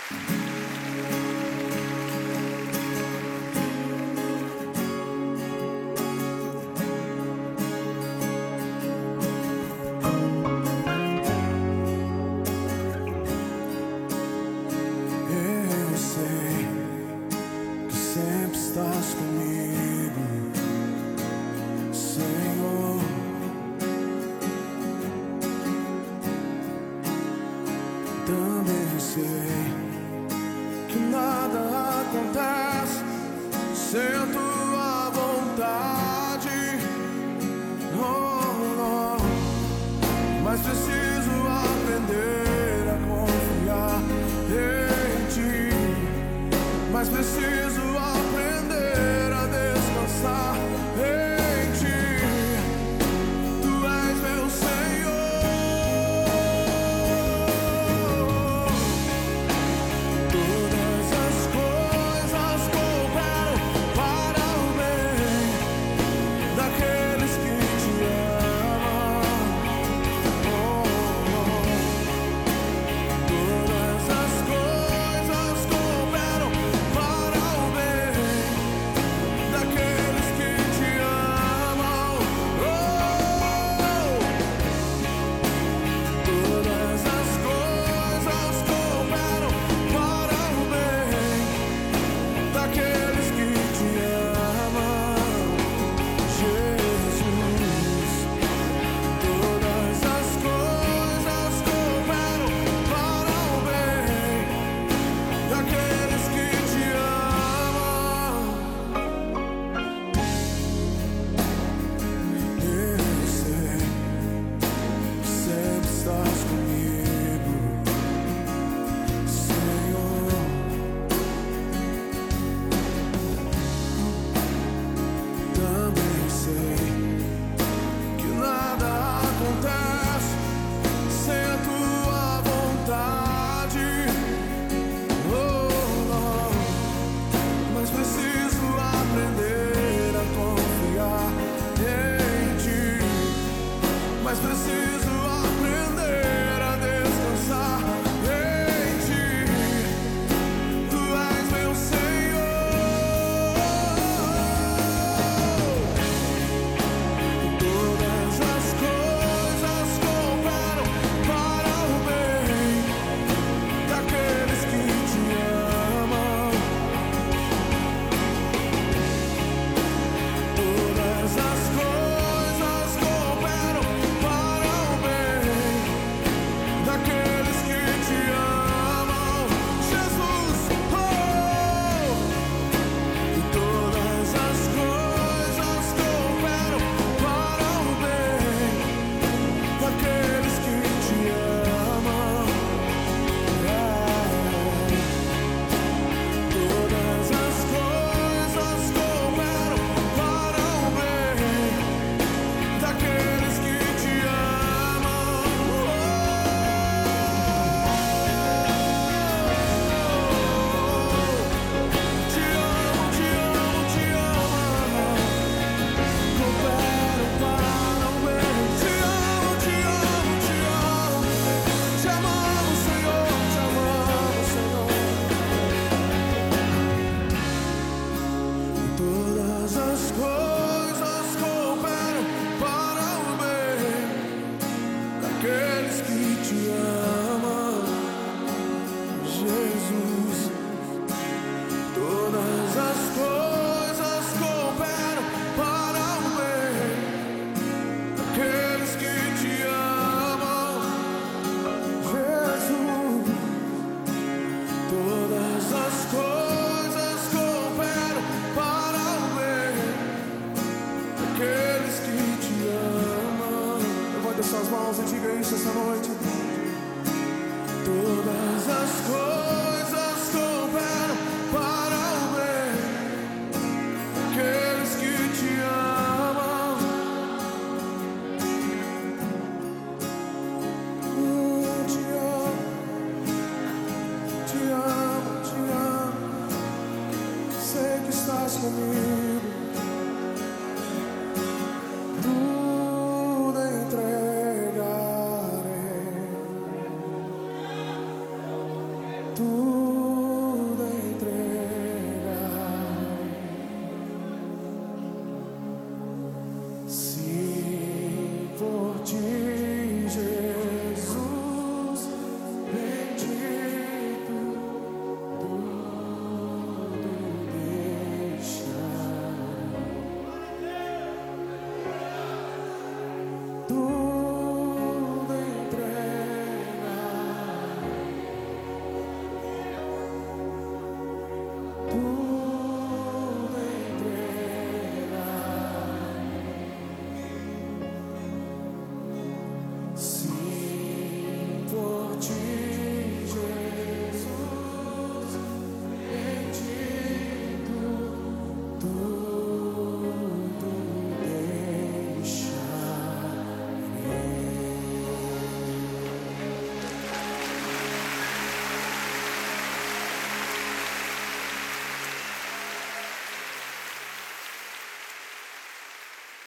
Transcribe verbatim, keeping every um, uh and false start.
Eu sei que sempre estás comigo, Senhor. Também sei que nada acontece sem a tua vontade. Oh, oh. Mas preciso aprender a confiar em ti. Mas preciso aprender a descansar em ti. Tu és meu Senhor. Todas as coisas cooperam para o bem daqueles que te amam. Oh, oh. Todas as coisas cooperam para o bem daqueles que te amam. Oh, todas as coisas cooperam para o bem daqueles que te amam, Jesus. Todas as coisas cooperam para o bem daqueles que te amam. Eu sei que sempre estás comigo, Senhor. Também sei que nada acontece sem a tua vontade. Oh, oh. Mas preciso aprender a confiar em ti. Mas preciso aprender a descansar em ti. Tu és meu Senhor. Todas as coisas cooperam para o bem daqueles que te amam. Todas as coisas cooperam para o bem daqueles que te amam, Jesus. Oh! E todas as coisas cooperam para o bem daqueles que te amam. Ah, todas as coisas cooperam para o bem daqueles que te amam. Te amo, te amo, te amo. Cooperam para o bem. Te amo, te amo, te amo. Te amamos, Senhor, te amamos, Senhor. Todas as coisas cooperam para o bem daqueles que te amam, Jesus. Todas as coisas cooperam para o bem daqueles que te amam, Jesus. Todas as coisas cooperam para o bem daqueles que te amam. Levante suas mãos e diga isso essa noite. Todas as coisas cooperam para o bem daqueles que te amam. Uh, te amo, te amo, te amo. Sei que estás comigo. Tudo entregarei. Tu